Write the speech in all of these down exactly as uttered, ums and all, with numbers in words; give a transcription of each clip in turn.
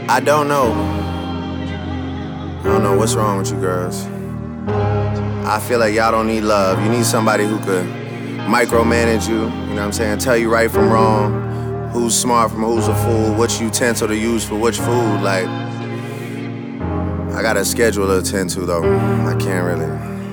I don't know. I don't know what's wrong with you girls. I feel like y'all don't need love. You need somebody who could micromanage you, you know what I'm saying? Tell you right from wrong, who's smart from who's a fool, which utensil to use for which food. Like, I got a schedule to attend to though. I can't really.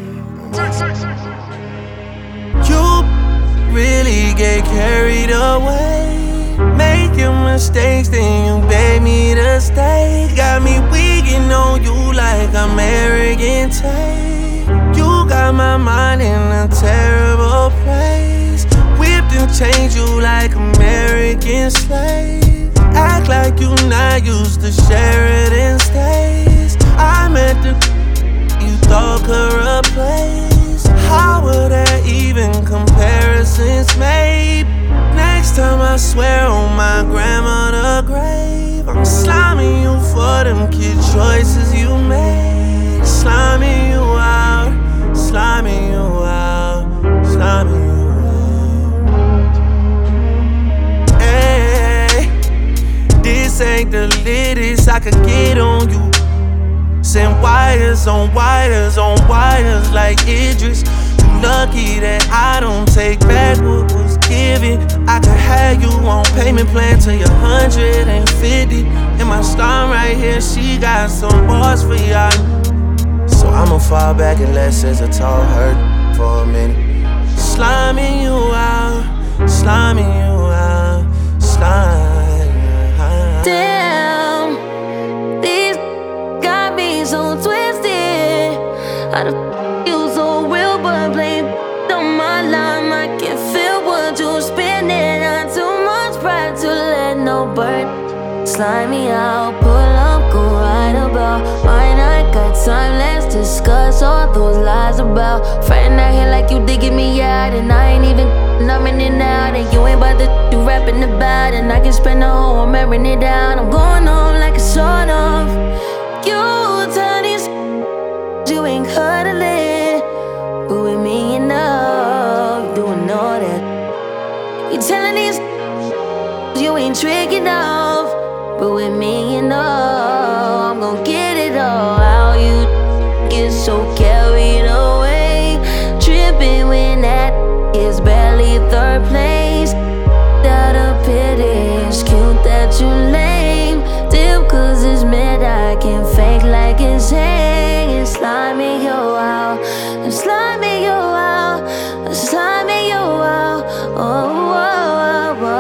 You really get carried away, making mistakes, then you beg me to stay. Got me weaking on you like I'm arrogant tape. You got my mind in a terrible place, whipped and changed you like American slave. Act like you not used to Sheridan stays. I'm at the you thought could replace. How were there even comparisons made? Next time I swear on my grandmother's grave, I'm sliming you for them kid choices you made. Sliming you out, sliming you out, sliming you out. Hey, this ain't the latest I could get on you. Send wires on wires on wires like Idris. You lucky that I don't take back what was given. I could have you on payment plan till you're one hundred fifty. And my star right here, she got some bars for y'all. So I'ma fall back and let SZA talk hurt for a minute. Sliming you out, sliming you out, sliming you out. Damn, these got me so twisted. I done you so real, but blame on my line. I can feel what you're spinning. Not too much pride to let no bird slime me out. Pull up, go right about. Mine, I got time, let's discuss all those lies about. Friend out here like you digging me out, and I ain't even numbing it out. And you ain't about to you rapping about, and I can spend the whole I'm airing it down. I'm going home like a sort of. You tell these you ain't cuddling, but with me you know, doing all that. You telling these you ain't tricking off, but with me you know, I'm gon' get it all. How you get so carried away, tripping when that is barely third place. Out of pity, it's cute that you lame. Dip cause it's mid, I can fake like it's hanging. Sliming you out, and sliming you out, and sliming you out. Oh, oh, oh,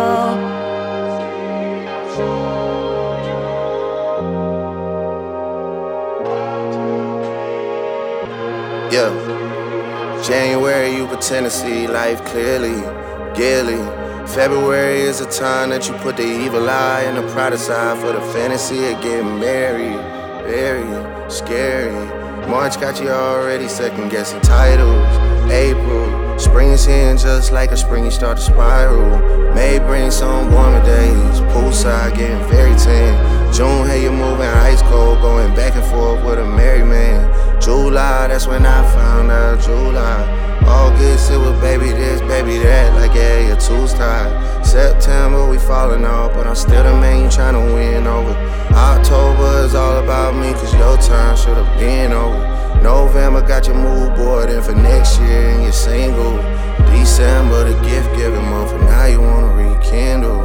oh. Yeah. January, you pretend to see life clearly, gaily. February is a time that you put the evil eye and the pride aside for the fantasy of getting married. Very scary. March got you already second guessing titles. April, spring is here and just like a spring you start to spiral. May bring some warmer days, poolside getting very tan. June, hey, you moving ice cold, going back and forth with a married man. July, that's when I found out. July, August, it was baby this, baby that, like yeah, your two's tied. September, we falling off, but I'm still the man you tryna win over. October is all about me, cause your time should've been over. November got your mood board in for next year and you're single. December, the gift giving month, and now you wanna rekindle.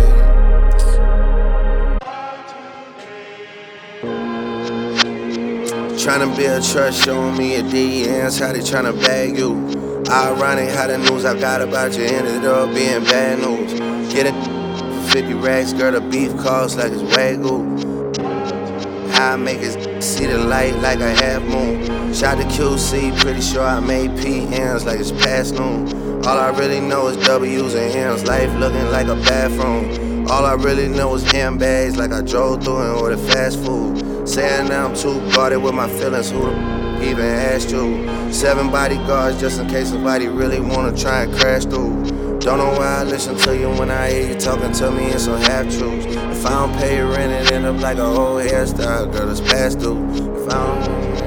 Tryna build trust, showing me your D Ms, how they tryna bag you. Ironic how the news I got about you ended up being bad news. Get it, fifty racks, girl, the beef costs like it's Wagyu. How I make it see the light like a half moon. Shot to Q C, pretty sure I made P Ms like it's past noon. All I really know is W's and M's, life looking like a bathroom. All I really know is handbags like I drove through and ordered fast food. Saying now I'm too guarded with my feelings, who the even asked you? Seven bodyguards just in case somebody really wanna try and crash through. Don't know why I listen to you when I hear you talking to me in some half-truths. If I don't pay rent, it end up like a whole hairstyle, girl, it's past due. If I don't